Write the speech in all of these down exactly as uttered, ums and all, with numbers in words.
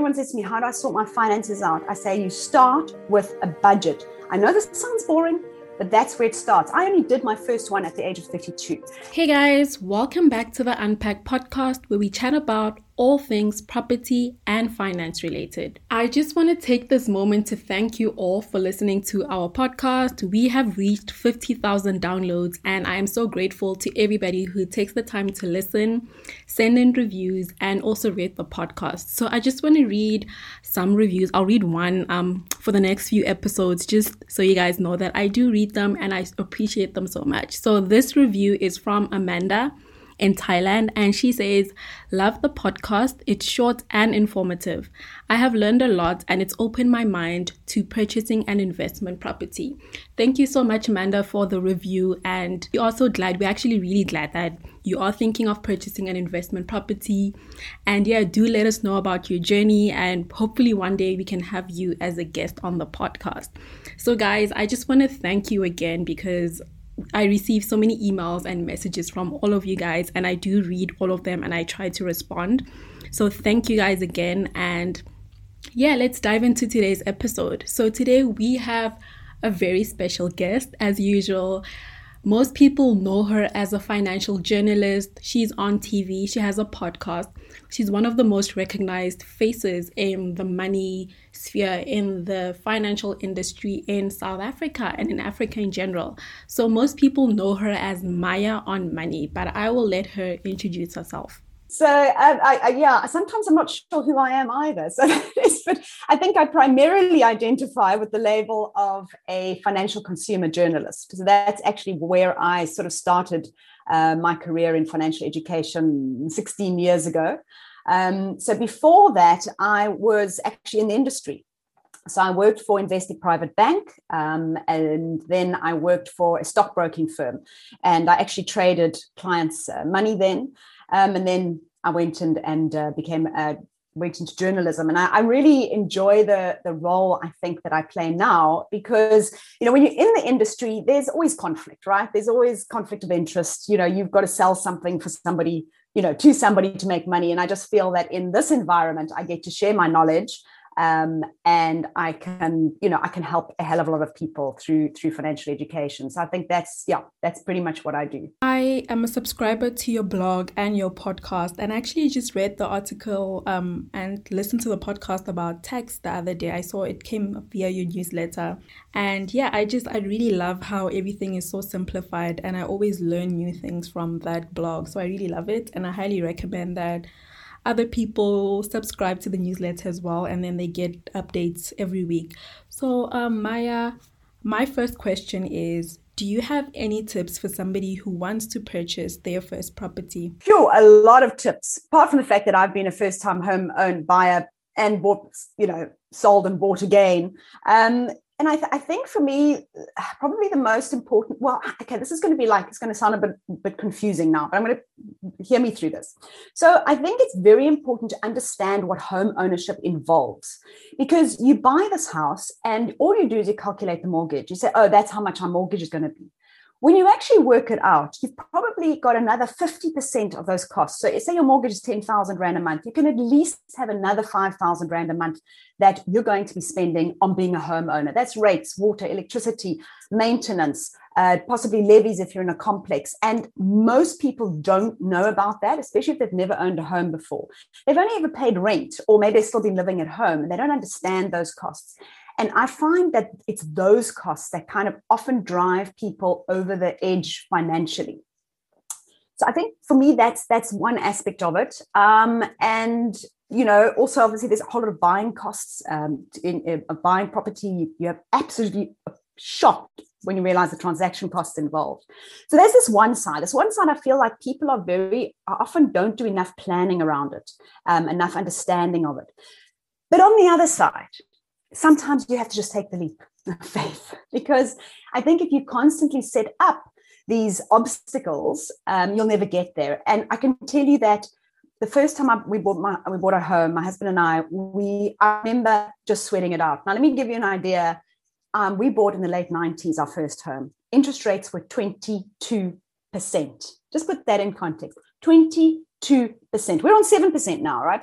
anyone says to me, how do I sort my finances out? I say, you start with a budget. I know this sounds boring, but that's where it starts. I only did my first one at the age of thirty-two. Hey guys, welcome back to the Unpack podcast, where we chat about all things property and finance related. I just want to take this moment to thank you all for listening to our podcast. We have reached fifty thousand downloads, and I am so grateful to everybody who takes the time to listen, send in reviews, and also rate the podcast. So I just want to read some reviews. I'll read one um, for the next few episodes, just so you guys know that I do read them and I appreciate them so much. So this review is from Amanda in Thailand, and she says, love the podcast. It's short and informative. I have learned a lot, and it's opened my mind to purchasing an investment property. Thank you so much, Amanda, for the review. And we're also glad, we're actually really glad that you are thinking of purchasing an investment property. And yeah, do let us know about your journey, and hopefully one day we can have you as a guest on the podcast. So guys, I just want to thank you again, because I receive so many emails and messages from all of you guys, and I do read all of them and I try to respond. So thank you guys again. And yeah, let's dive into today's episode. So today we have a very special guest, as usual. Most people know her as a financial journalist. She's on T V. She has a podcast. She's one of the most recognized faces in the money sphere, in the financial industry in South Africa and in Africa in general. So most people know her as Maya on Money, but I will let her introduce herself. So, um, I, I, yeah, sometimes I'm not sure who I am either. So, but I think I primarily identify with the label of a financial consumer journalist. So that's actually where I sort of started uh, my career in financial education sixteen years ago. Um, so before that, I was actually in the industry. So I worked for Investec Private Bank, um, and then I worked for a stockbroking firm, and I actually traded clients' uh, money then. Um, and then I went and, and uh, became uh, went into journalism. And I, I really enjoy the, the role, I think, that I play now, because, you know, when you're in the industry, there's always conflict, right? There's always conflict of interest. You know, you've got to sell something for somebody, you know, to somebody to make money. And I just feel that in this environment, I get to share my knowledge. Um, and I can, you know, I can help a hell of a lot of people through through financial education. So I think that's, yeah, that's pretty much what I do. I am a subscriber to your blog and your podcast, and I actually just read the article um, and listened to the podcast about tax the other day. I saw it came via your newsletter. And yeah, I just, I really love how everything is so simplified, and I always learn new things from that blog. So I really love it, and I highly recommend that other people subscribe to the newsletter as well, and then they get updates every week. So um, Maya, my first question is, do you have any tips for somebody who wants to purchase their first property? Sure, a lot of tips. Apart from the fact that I've been a first-time home owned buyer and bought, you know, sold and bought again. Um, and I, th- I think for me, probably the most important, well, okay, this is going to be like, it's going to sound a bit, bit confusing now, but I'm going to hear me through this. So I think it's very important to understand what home ownership involves, because you buy this house and all you do is you calculate the mortgage. You say, oh, that's how much our mortgage is going to be. When you actually work it out, you've probably got another fifty percent of those costs. So say your mortgage is ten thousand Rand a month, you can at least have another five thousand Rand a month that you're going to be spending on being a homeowner. That's rates, water, electricity, maintenance, uh, possibly levies if you're in a complex. And most people don't know about that, especially if they've never owned a home before. They've only ever paid rent, or maybe they've still been living at home, and they don't understand those costs. And I find that it's those costs that kind of often drive people over the edge financially. So I think for me, that's that's one aspect of it. Um, and, you know, also, obviously, there's a whole lot of buying costs. Um, in, in a buying property, you have absolutely shocked when you realize the transaction costs involved. So there's this one side. This one side, I feel like people are very, often don't do enough planning around it, um, enough understanding of it. But on the other side, sometimes you have to just take the leap of faith, because I think if you constantly set up these obstacles, um, you'll never get there. And I can tell you that the first time I, we bought my we bought a home, my husband and I, we I remember just sweating it out. Now, let me give you an idea. Um, we bought in the late nineties our first home. Interest rates were twenty-two percent. Just put that in context. twenty-two percent. We're on seven percent now, right?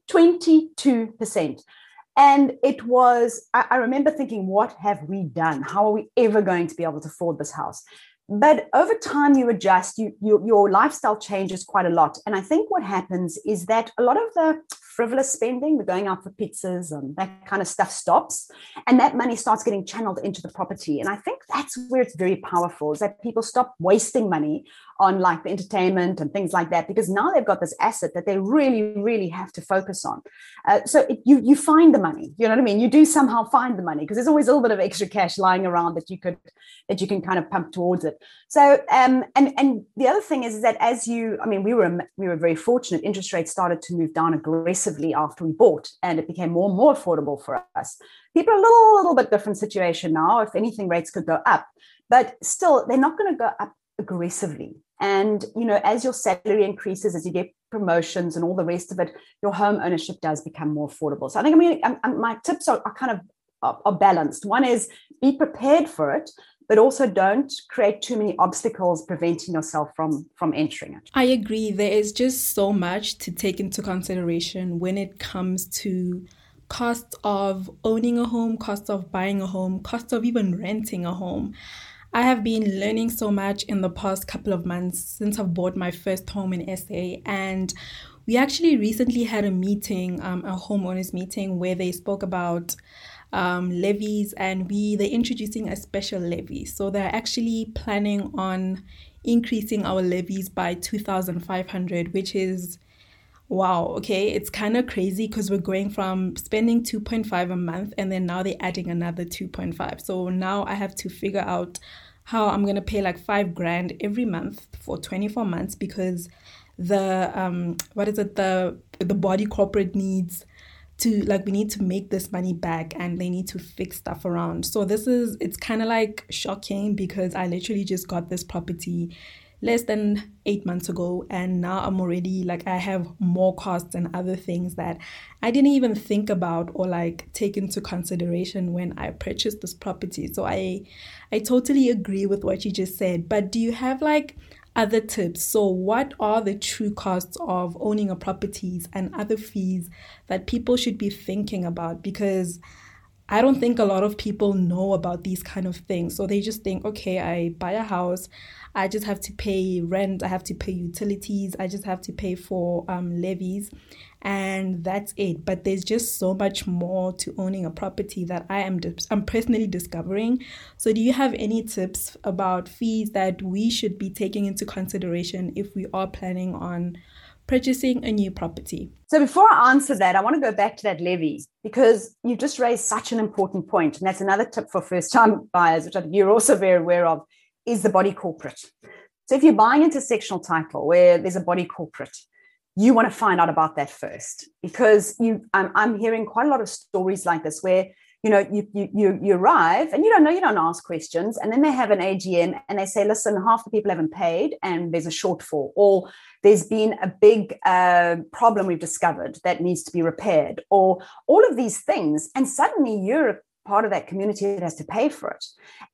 twenty-two percent. And it was, I, I remember thinking, what have we done? How are we ever going to be able to afford this house? But over time, you adjust, you, you, your lifestyle changes quite a lot. And I think what happens is that a lot of the frivolous spending, the going out for pizzas and that kind of stuff stops. And that money starts getting channeled into the property. And I think that's where it's very powerful, is that people stop wasting money on like the entertainment and things like that, because now they've got this asset that they really, really have to focus on. Uh, so it, you you find the money, you know what I mean? You do somehow find the money, because there's always a little bit of extra cash lying around that you could that you can kind of pump towards it. So um, and and the other thing is, is that as you, I mean, we were we were very fortunate. Interest rates started to move down aggressively after we bought, and it became more and more affordable for us. People are a little, little bit different situation now. If anything, rates could go up, but still, they're not going to go up aggressively. And, you know, as your salary increases, as you get promotions and all the rest of it, your home ownership does become more affordable. So I think, I mean, I'm, I'm, my tips are, are kind of are, are balanced. One is be prepared for it, but also don't create too many obstacles preventing yourself from, from entering it. I agree. There is just so much to take into consideration when it comes to cost of owning a home, cost of buying a home, cost of even renting a home. I have been learning so much in the past couple of months since I've bought my first home in S A. And we actually recently had a meeting, um, a homeowners meeting, where they spoke about um, levies, and we they're introducing a special levy. So they're actually planning on increasing our levies by two thousand five hundred, which is wow, okay, it's kind of crazy because we're going from spending two point five a month, and then now they're adding another two point five. So now I have to figure out how I'm going to pay like five grand every month for twenty-four months, because the, um, what is it, the the body corporate needs to, like, we need to make this money back, and they need to fix stuff around. So this is, it's kind of like shocking, because I literally just got this property less than eight months ago, and now I'm already like, I have more costs and other things that I didn't even think about or like take into consideration when I purchased this property. So I I totally agree with what you just said. But do you have like other tips? So what are the true costs of owning a property and other fees that people should be thinking about? Because I don't think a lot of people know about these kind of things. So they just think, okay, I buy a house, I just have to pay rent, I have to pay utilities, I just have to pay for um, levies, and that's it. But there's just so much more to owning a property that I am dis- I'm personally discovering. So do you have any tips about fees that we should be taking into consideration if we are planning on purchasing a new property? So before I answer that, I want to go back to that levy, because you just raised such an important point. And that's another tip for first-time buyers, which I think you're also very aware of, is the body corporate. So if you're buying into sectional title where there's a body corporate, you want to find out about that first, because you, I'm, I'm hearing quite a lot of stories like this where, you know, you, you, you, you arrive and you don't know, you don't ask questions. And then they have an A G M and they say, listen, half the people haven't paid and there's a shortfall, or there's been a big uh, problem we've discovered that needs to be repaired, or all of these things. And suddenly you're a part of that community that has to pay for it.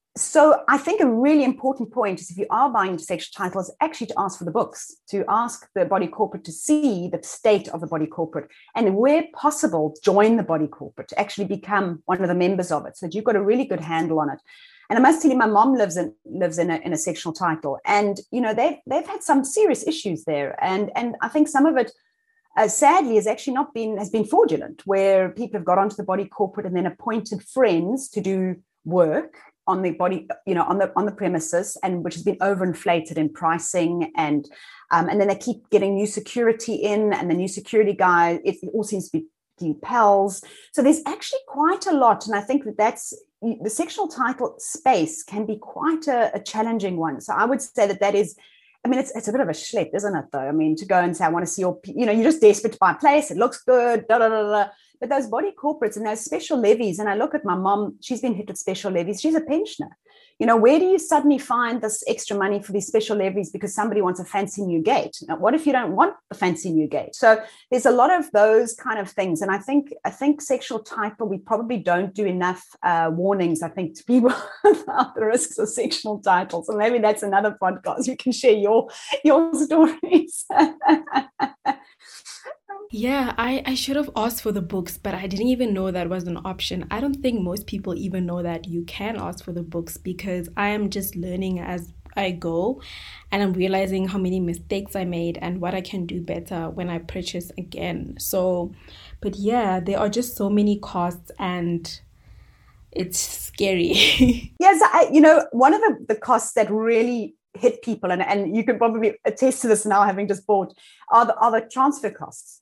So I think a really important point is, if you are buying into sectional title, is actually to ask for the books, to ask the body corporate to see the state of the body corporate, and where possible, join the body corporate, to actually become one of the members of it, so that you've got a really good handle on it. And I must tell you, my mom lives in lives in a, in a sectional title, and you know they've they've had some serious issues there, and and I think some of it, Uh, sadly, has actually not been has been fraudulent, where people have got onto the body corporate and then appointed friends to do work on the body, you know, on the on the premises, and which has been overinflated in pricing, and um, and then they keep getting new security in, and the new security guy, it, it all seems to be the pals. So there's actually quite a lot, and I think that that's the sectional title space can be quite a, a challenging one. So I would say that that is. I mean, it's it's a bit of a schlep, isn't it, though? I mean, to go and say, I want to see your, you know, you're just desperate to buy a place. It looks good, da, da, da, da. But those body corporates and those special levies, and I look at my mom, she's been hit with special levies. She's a pensioner. You know, where do you suddenly find this extra money for these special levies because somebody wants a fancy new gate? Now, what if you don't want a fancy new gate? So there's a lot of those kind of things. And I think I think sectional title, we probably don't do enough uh, warnings, I think, to people about the risks of sectional title. So maybe that's another podcast. You can share your, your stories. Yeah, I, I should have asked for the books, but I didn't even know that was an option. I don't think most people even know that you can ask for the books because I am just learning as I go and I'm realizing how many mistakes I made and what I can do better when I purchase again. So, but yeah, there are just so many costs and it's scary. Yes, I, you know, one of the, the costs that really hit people, and, and you can probably attest to this now, having just bought, are the, are the transfer costs.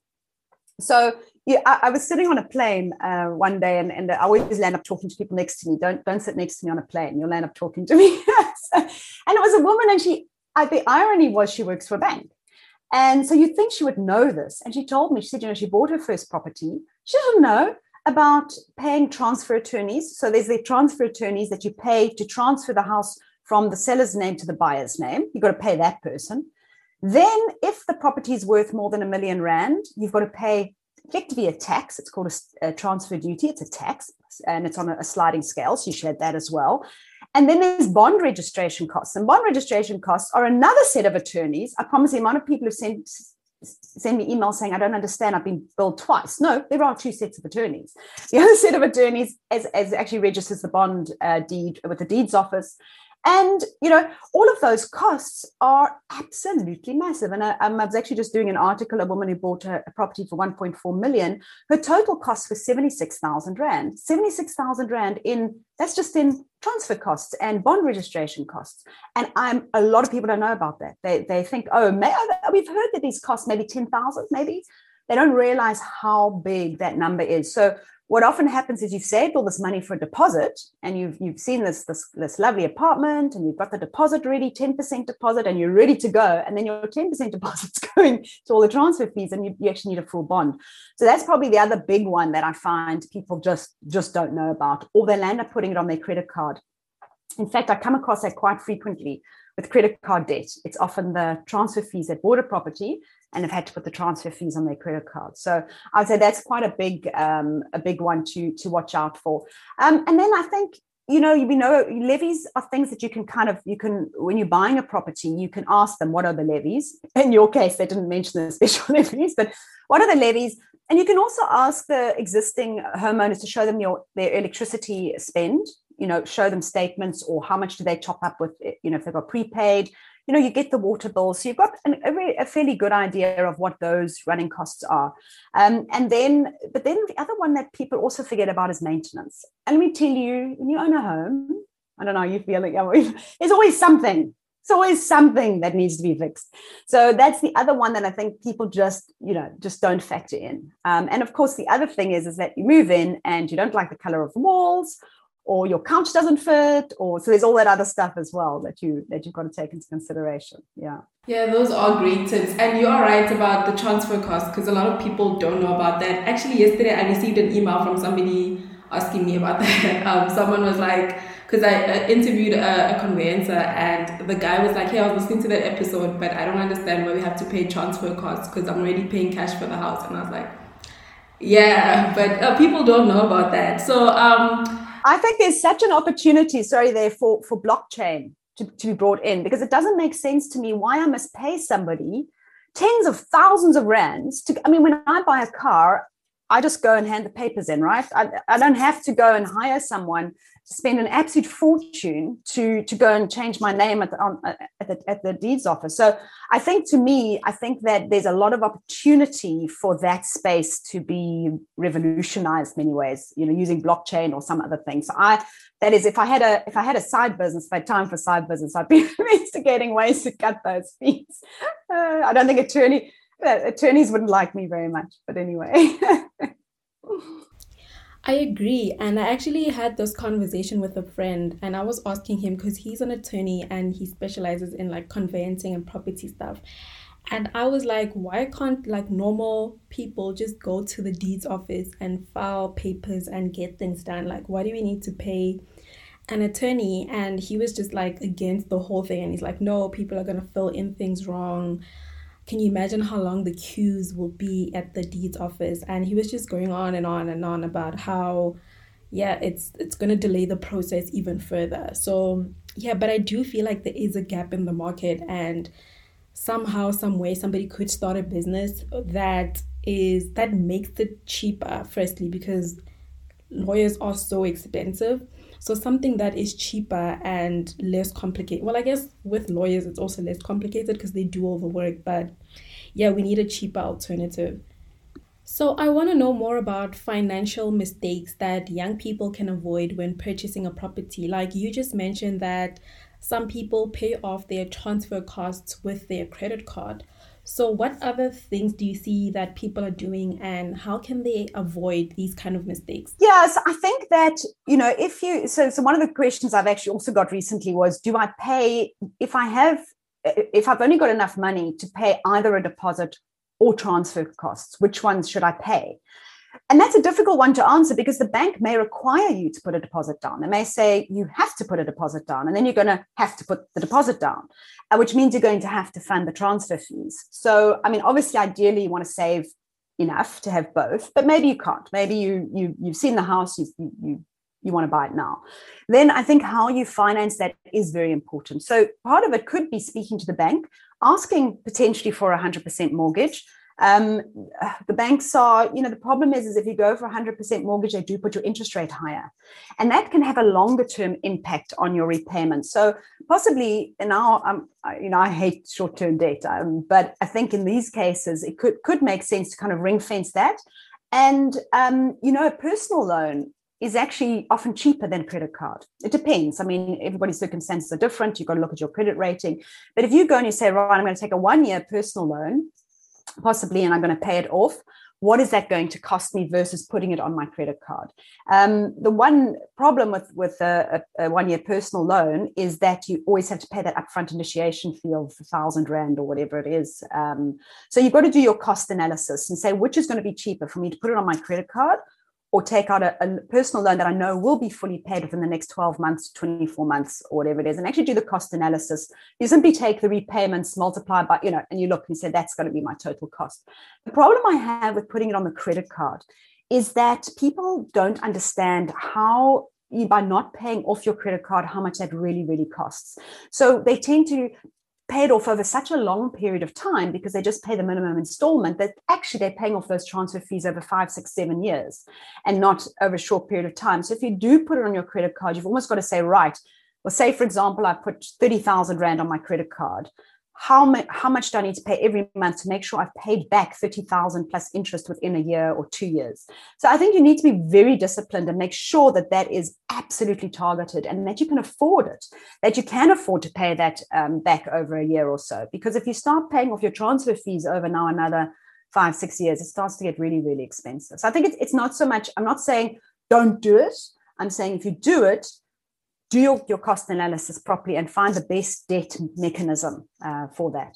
So yeah, I, I was sitting on a plane uh, one day, and, and I always land up talking to people next to me. Don't don't sit next to me on a plane; you'll end up talking to me. So, and it was a woman, and she. I, the irony was she works for a bank, and so you'd think she would know this. And she told me, she said, you know, she bought her first property. She doesn't know about paying transfer attorneys. So there's the transfer attorneys that you pay to transfer the house from the seller's name to the buyer's name. You've got to pay that person. Then if the property is worth more than a million rand, you've got to pay effectively a tax. It's called a, a transfer duty. It's a tax, and it's on a, a sliding scale. So you should have that as well. And then there's bond registration costs. And bond registration costs are another set of attorneys. I promise the amount of people who send send me emails saying, I don't understand, I've been billed twice. No, there are two sets of attorneys. The other set of attorneys as, as actually registers the bond uh, deed with the deeds office. And, you know, all of those costs are absolutely massive. And I, I was actually just doing an article, a woman who bought a, a property for one point four million. Her total cost was seventy-six thousand rand. seventy-six thousand rand in, that's just in transfer costs and bond registration costs. And I'm a lot of people don't know about that. They they think, oh, may, we've heard that these costs maybe ten thousand, maybe. They don't realize how big that number is. So what often happens is you've saved all this money for a deposit, and you've you've seen this, this, this lovely apartment, and you've got the deposit ready, ten percent deposit, and you're ready to go. And then your ten percent deposit's going to all the transfer fees, and you, you actually need a full bond. So that's probably the other big one that I find people just, just don't know about, or they'll end up putting it on their credit card. In fact, I come across that quite frequently with credit card debt. It's often the transfer fees that bought a property and have had to put the transfer fees on their credit card. So I'd say that's quite a big, um, a big one to to watch out for. Um, and then I think, you know, you know, levies are things that you can kind of, you can, when you're buying a property, you can ask them, what are the levies? In your case, they didn't mention the special levies, but what are the levies? And you can also ask the existing homeowners to show them your their electricity spend, you know, show them statements, or how much do they top up with, you know, if they've got prepaid. You know, you get the water bill. So you've got an, a, very, a fairly good idea of what those running costs are. Um, and then, but then the other one that people also forget about is maintenance. And let me tell you, when you own a home, I don't know, you feel like there's always something. It's always something that needs to be fixed. So that's the other one that I think people just, you know, just don't factor in. Um, and of course, the other thing is, is that you move in and you don't like the color of the walls, or your couch doesn't fit, or so there's all that other stuff as well that you that you've got to take into consideration. Yeah. Yeah, those are great tips. And you are right about the transfer cost, because a lot of people don't know about that. Actually, yesterday I received an email from somebody asking me about that. Um, someone was like, because I uh, interviewed a, a conveyancer, and the guy was like, hey, I was listening to that episode, but I don't understand why we have to pay transfer costs because I'm already paying cash for the house. And I was like, yeah, but uh, people don't know about that. So, um, I think there's such an opportunity, sorry, there for, for blockchain to, to be brought in, because it doesn't make sense to me why I must pay somebody tens of thousands of rands to, I mean, when I buy a car, I just go and hand the papers in, right? I, I don't have to go and hire someone to spend an absolute fortune to, to go and change my name at the, on, at, the, at the deeds office. So I think, to me, I think that there's a lot of opportunity for that space to be revolutionized in many ways, you know, using blockchain or some other thing. So I, that is, if I had a, if I had a side business, if I had time for a side business, I'd be investigating ways to cut those fees. Uh, I don't think attorney, uh, attorneys wouldn't like me very much, but anyway. I agree. And I actually had this conversation with a friend, and I was asking him, because he's an attorney and he specializes in like conveyancing and property stuff. And I was like, why can't like normal people just go to the deeds office and file papers and get things done? Like, why do we need to pay an attorney? And he was just like against the whole thing. And he's like, no, people are going to fill in things wrong. Can you imagine how long the queues will be at the deeds office? And he was just going on and on and on about how, yeah, it's it's going to delay the process even further. So, yeah, but I do feel like there is a gap in the market, and somehow, some way, somebody could start a business that is that makes it cheaper, firstly, because lawyers are so expensive. So something that is cheaper and less complicated. Well, I guess with lawyers, it's also less complicated because they do all the work. But yeah, we need a cheaper alternative. So I want to know more about financial mistakes that young people can avoid when purchasing a property. Like you just mentioned that some people pay off their transfer costs with their credit card. So what other things do you see that people are doing and how can they avoid these kind of mistakes? Yes, I think that, you know, if you, so, so one of the questions I've actually also got recently was, do I pay, if I have, if I've only got enough money to pay either a deposit or transfer costs, which ones should I pay? And that's a difficult one to answer because the bank may require you to put a deposit down. They may say you have to put a deposit down, and then you're going to have to put the deposit down, which means you're going to have to fund the transfer fees. So, I mean, obviously, ideally, you want to save enough to have both, but maybe you can't. Maybe you, you, you've seen the house, you, you, you want to buy it now. Then I think how you finance that is very important. So part of it could be speaking to the bank, asking potentially for a one hundred percent mortgage. Um, the banks are, you know, the problem is, is if you go for a one hundred percent mortgage, they do put your interest rate higher. And that can have a longer term impact on your repayment. So possibly now, um, you know, I hate short term debt, um, but I think in these cases, it could, could make sense to kind of ring fence that. And, um, you know, a personal loan is actually often cheaper than a credit card. It depends. I mean, everybody's circumstances are different. You've got to look at your credit rating. But if you go and you say, right, I'm going to take a one year personal loan, possibly, and I'm going to pay it off, what is that going to cost me versus putting it on my credit card? Um, the one problem with, with a, a, a one-year personal loan is that you always have to pay that upfront initiation fee of a thousand rand or whatever it is. Um, so you've got to do your cost analysis and say, which is going to be cheaper for me to put it on my credit card or take out a, a personal loan that I know will be fully paid within the next twelve months, twenty-four months, or whatever it is, and actually do the cost analysis. You simply take the repayments, multiply by, you know, and you look and you say, that's going to be my total cost. The problem I have with putting it on the credit card is that people don't understand how, you, by not paying off your credit card, how much that really, really costs. So they tend to pay it off over such a long period of time because they just pay the minimum installment that actually they're paying off those transfer fees over five, six, seven years and not over a short period of time. So if you do put it on your credit card, you've almost got to say, right, well, say, for example, I put thirty thousand rand on my credit card. How much, how much do I need to pay every month to make sure I've paid back thirty thousand plus interest within a year or two years? So I think you need to be very disciplined and make sure that that is absolutely targeted and that you can afford it, that you can afford to pay that um, back over a year or so. Because if you start paying off your transfer fees over now another five, six years, it starts to get really, really expensive. So I think it's, it's not so much, I'm not saying don't do it. I'm saying if you do it, do your, your cost analysis properly and find the best debt mechanism uh, for that.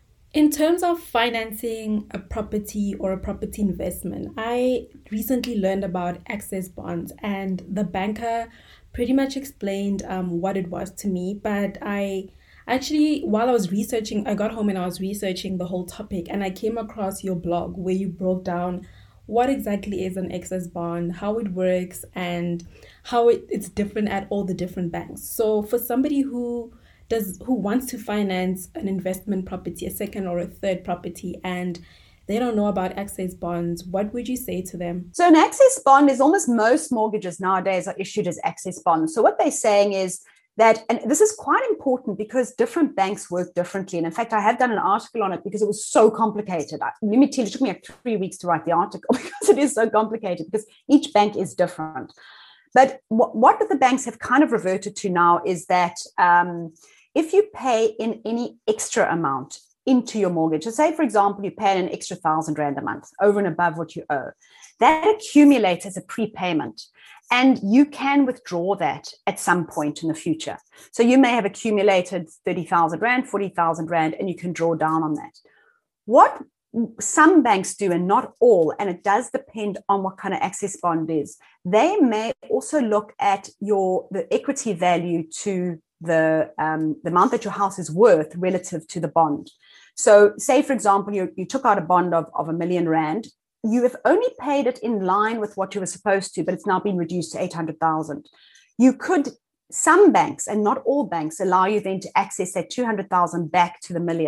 In terms of financing a property or a property investment, I recently learned about Access Bonds and the banker pretty much explained um, what it was to me. But I actually, while I was researching, I got home and I was researching the whole topic and I came across your blog where you broke down what exactly is an Access Bond, how it works, and how it, it's different at all the different banks. So for somebody who does who wants to finance an investment property, a second or a third property, and they don't know about Access Bonds, what would you say to them? So an Access Bond is almost most mortgages nowadays are issued as Access Bonds. So what they're saying is that, and this is quite important because different banks work differently. And in fact, I have done an article on it because it was so complicated. I, let me tell you, it took me like three weeks to write the article because it is so complicated because each bank is different. But what, what the banks have kind of reverted to now is that um, if you pay in any extra amount into your mortgage, so say, for example, you pay an extra thousand rand a month over and above what you owe, that accumulates as a prepayment. And you can withdraw that at some point in the future. So you may have accumulated thirty thousand rand, forty thousand rand, and you can draw down on that. What some banks do, and not all, and it does depend on what kind of Access Bond is, they may also look at your the equity value to the, um, the amount that your house is worth relative to the bond. So say, for example, you, you took out a bond of, of a million rand. You have only paid it in line with what you were supposed to, but it's now been reduced to eight hundred thousand. You could, some banks, and not all banks, allow you then to access that two hundred thousand back to the million.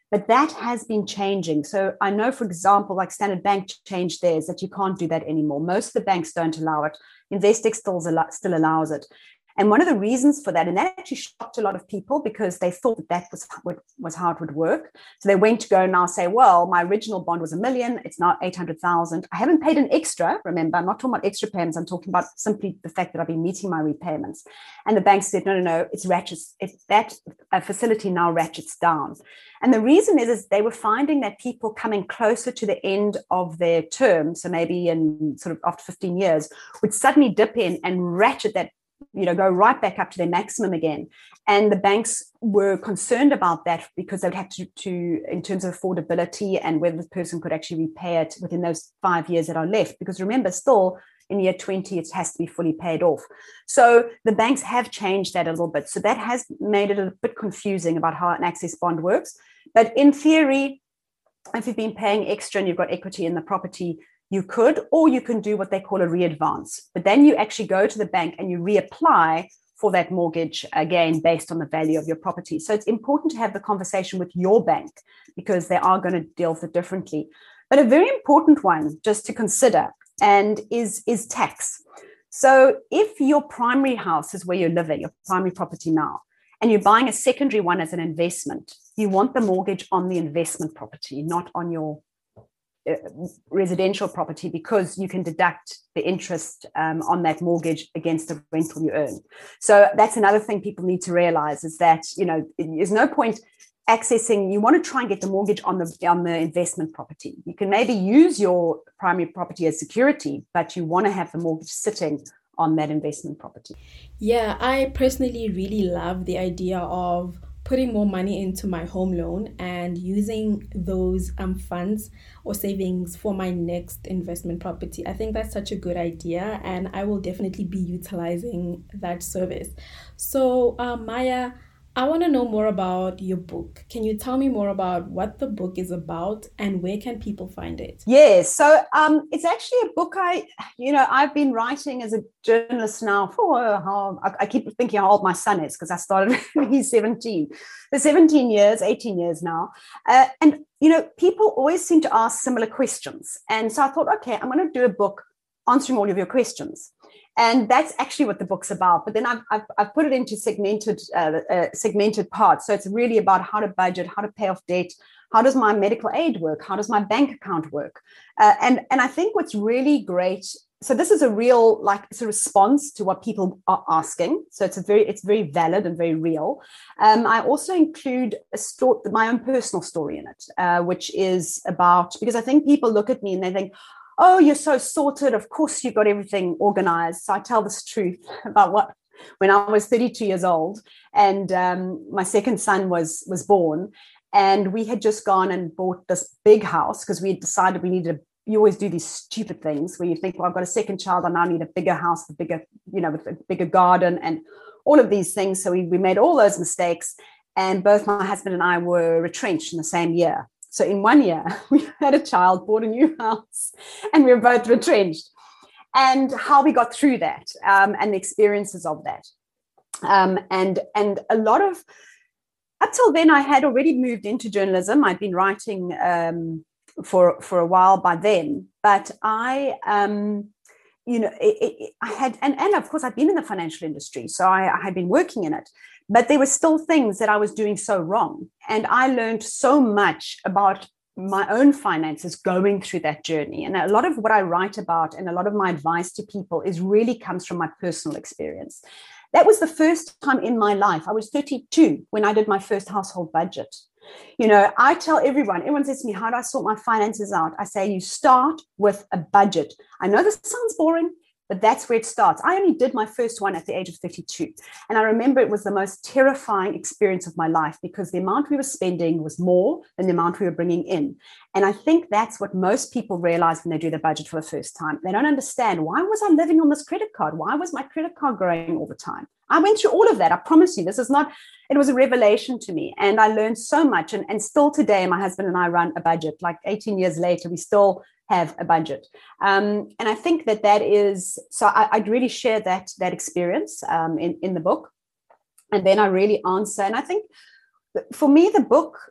But that has been changing. So I know, for example, like Standard Bank changed theirs, that you can't do that anymore. Most of the banks don't allow it. Investec still, still allows it. And one of the reasons for that, and that actually shocked a lot of people because they thought that that was, what, was how it would work. So they went to go now say, well, my original bond was a million, it's now eight hundred thousand. I haven't paid an extra. Remember, I'm not talking about extra payments. I'm talking about simply the fact that I've been meeting my repayments. And the bank said, no, no, no, it's ratchets. It's that uh, facility now ratchets down. And the reason is, is they were finding that people coming closer to the end of their term, so maybe in sort of after fifteen years, would suddenly dip in and ratchet that, you know, go right back up to their maximum again. And the banks were concerned about that because they'd have to, to, in terms of affordability and whether the person could actually repay it within those five years that are left. Because remember, still in year twenty, it has to be fully paid off. So the banks have changed that a little bit. So that has made it a bit confusing about how an access bond works. But in theory, if you've been paying extra and you've got equity in the property, you could, or you can do what they call a re-advance. But then you actually go to the bank and you reapply for that mortgage again based on the value of your property. So it's important to have the conversation with your bank because they are going to deal with it differently. But a very important one just to consider and is, is tax. So if your primary house is where you're living, your primary property now, and you're buying a secondary one as an investment, you want the mortgage on the investment property, not on your uh, residential property, because you can deduct the interest um, on that mortgage against the rental you earn. So that's another thing people need to realize is that, you know, there's no point accessing, you want to try and get the mortgage on the on the investment property. You can maybe use your primary property as security, but you want to have the mortgage sitting on that investment property. Yeah, I personally really love the idea of putting more money into my home loan and using those um funds or savings for my next investment property. I think that's such a good idea, and I will definitely be utilizing that service. So, uh, Maya, I want to know more about your book. Can you tell me more about what the book is about and where can people find it? Yes, so um, it's actually a book I, you know, I've been writing as a journalist now for how I, I keep thinking how old my son is because I started when he's seventeen. So seventeen years, eighteen years now. Uh, and, you know, people always seem to ask similar questions. And so I thought, okay, I'm going to do a book answering all of your questions. And that's actually what the book's about. But then I've, I've, I've put it into segmented uh, uh, segmented parts. So it's really about how to budget, how to pay off debt, how does my medical aid work, how does my bank account work? Uh, and, and I think what's really great, so this is a real, like, it's a response to what people are asking. So it's a very, it's very valid and very real. Um, I also include a story, my own personal story in it, uh, which is about, because I think people look at me and they think, oh, you're so sorted. Of course, you got everything organized. So I tell this truth about what, when I was thirty-two years old and um, my second son was, was born, and we had just gone and bought this big house because we had decided we needed a, you always do these stupid things where you think, well, I've got a second child. I now need a bigger house, a bigger, you know, with a bigger garden and all of these things. So we, we made all those mistakes, and both my husband and I were retrenched in the same year. So in one year, we had a child, bought a new house, and we were both retrenched. And how we got through that um, and the experiences of that. Um, and, and a lot of, up till then, I had already moved into journalism. I'd been writing um, for, for a while by then. But I, um, you know, it, it, I had, and, and of course, I'd been in the financial industry. So I, I had been working in it. But there were still things that I was doing so wrong. And I learned so much about my own finances going through that journey. And a lot of what I write about and a lot of my advice to people is really comes from my personal experience. That was the first time in my life. I was thirty-two when I did my first household budget. You know, I tell everyone, everyone says to me, how do I sort my finances out? I say, you start with a budget. I know this sounds boring, but that's where it starts. I only did my first one at the age of thirty-two. And I remember it was the most terrifying experience of my life because the amount we were spending was more than the amount we were bringing in. And I think that's what most people realize when they do the budget for the first time. They don't understand, why was I living on this credit card? Why was my credit card growing all the time? I went through all of that. I promise you, this is not, it was a revelation to me. And I learned so much. And, and still today, my husband and I run a budget. Like eighteen years later, we still have a budget. Um, and I think that that is, so I, I'd really share that, that experience um, in, in the book. And then I really answer. And I think for me, the book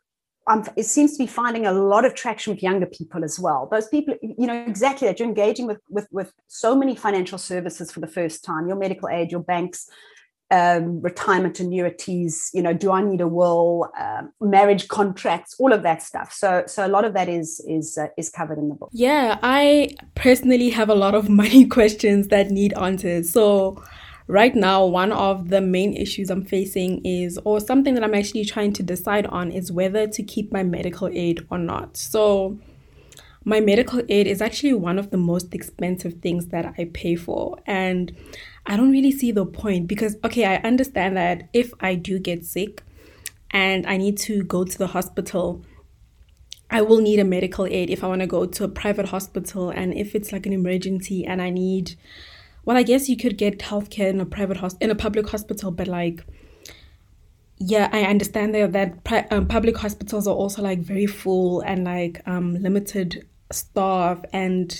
um, it seems to be finding a lot of traction with younger people as well. Those people, you know, exactly that you're engaging with, with, with so many financial services for the first time, your medical aid, your banks, um, retirement annuities, you know, do I need a will, um, marriage contracts, all of that stuff. So, so a lot of that is, is, uh, is covered in the book. Yeah, I personally have a lot of money questions that need answers. So right now, one of the main issues I'm facing is, or something that I'm actually trying to decide on, is whether to keep my medical aid or not. So my medical aid is actually one of the most expensive things that I pay for. And I don't really see the point because, okay, I understand that if I do get sick and I need to go to the hospital, I will need a medical aid if I want to go to a private hospital. And if it's like an emergency and I need, well, I guess you could get healthcare in a private hospital, in a public hospital, but like, yeah, I understand that that pri- um, public hospitals are also like very full and like um, limited staff. And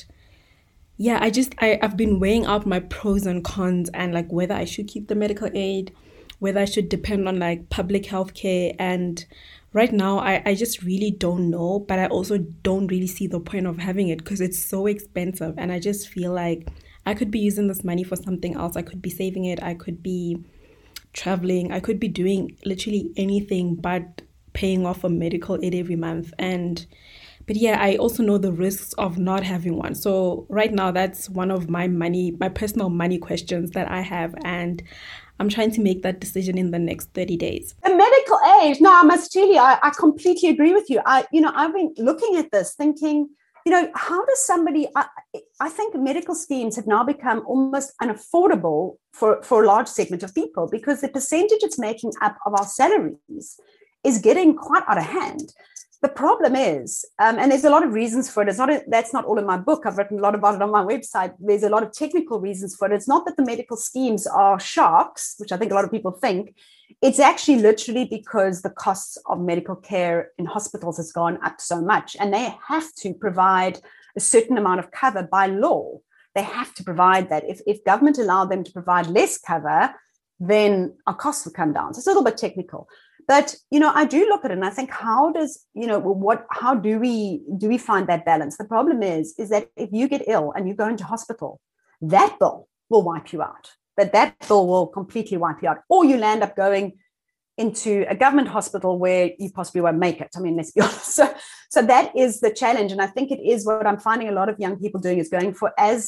yeah, I just, I, I've been weighing out my pros and cons and like whether I should keep the medical aid, whether I should depend on like public healthcare. And right now, I, I just really don't know, but I also don't really see the point of having it because it's so expensive. And I just feel like I could be using this money for something else. I could be saving it. I could be traveling. I could be doing literally anything but paying off a medical aid every month. And but yeah, I also know the risks of not having one. So right now, that's one of my money, my personal money questions that I have. And I'm trying to make that decision in the next thirty days. The medical aid. No, I must tell you, I, I completely agree with you. I, you know, I've been looking at this thinking, you know, how does somebody, I, I think medical schemes have now become almost unaffordable for, for a large segment of people because the percentage it's making up of our salaries is getting quite out of hand. The problem is, um, and there's a lot of reasons for it. It's not a, that's not all in my book. I've written a lot about it on my website. There's a lot of technical reasons for it. It's not that the medical schemes are sharks, which I think a lot of people think. It's actually literally because the costs of medical care in hospitals has gone up so much, and they have to provide a certain amount of cover by law. They have to provide that. If, if government allowed them to provide less cover, then our costs would come down. So it's a little bit technical. But, you know, I do look at it and I think, how does, you know, what, how do we, do we find that balance? The problem is, is that if you get ill and you go into hospital, that bill will wipe you out. That that bill will completely wipe you out. Or you'll end up going into a government hospital where you possibly won't make it. I mean, let's be honest. So, so that is the challenge. And I think it is what I'm finding a lot of young people doing is going for as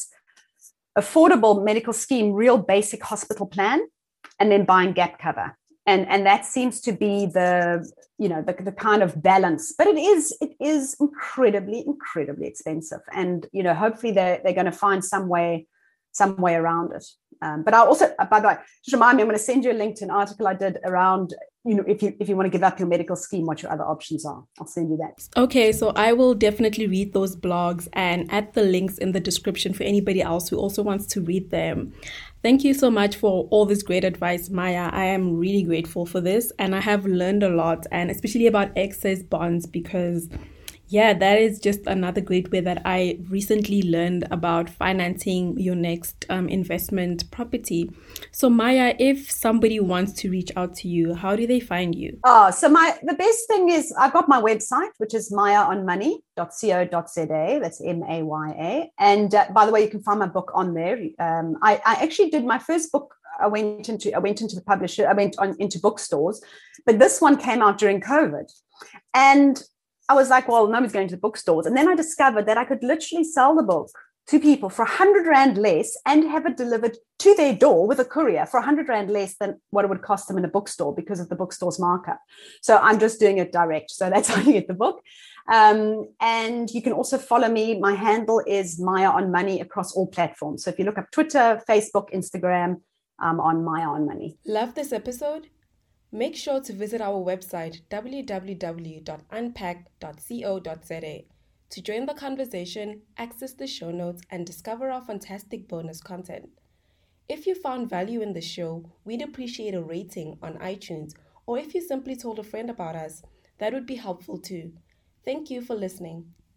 affordable medical scheme, real basic hospital plan, and then buying gap cover. And, and that seems to be the, you know, the, the kind of balance, but it is, it is incredibly, incredibly expensive. And, you know, hopefully they're, they're going to find some way, some way around it. Um, but I'll also, by the way, just remind me, I'm going to send you a link to an article I did around, you know, if you, if you want to give up your medical scheme, what your other options are. I'll send you that. Okay. So I will definitely read those blogs and add the links in the description for anybody else who also wants to read them. Thank you so much for all this great advice, Maya. I am really grateful for this, and I have learned a lot, and especially about excess bonds, because yeah, that is just another great way that I recently learned about financing your next um, investment property. So Maya, if somebody wants to reach out to you, how do they find you? Oh, so my the best thing is I've got my website, which is maya on money dot co dot za. That's M A Y A. And uh, by the way, you can find my book on there. Um, I, I actually did my first book. I went into I went into the publisher. I went on into bookstores, but this one came out during COVID, and I was like, well, nobody's going to the bookstores. And then I discovered that I could literally sell the book to people for a hundred rand less and have it delivered to their door with a courier for a hundred rand less than what it would cost them in a bookstore because of the bookstore's markup. So I'm just doing it direct. So that's how you get the book. Um, and you can also follow me. My handle is Maya on Money across all platforms. So if you look up Twitter, Facebook, Instagram, I'm on Maya on Money. Love this episode? Make sure to visit our website, w w w dot unpack dot co dot za, to join the conversation, access the show notes, and discover our fantastic bonus content. If you found value in the show, we'd appreciate a rating on iTunes, or if you simply told a friend about us, that would be helpful too. Thank you for listening.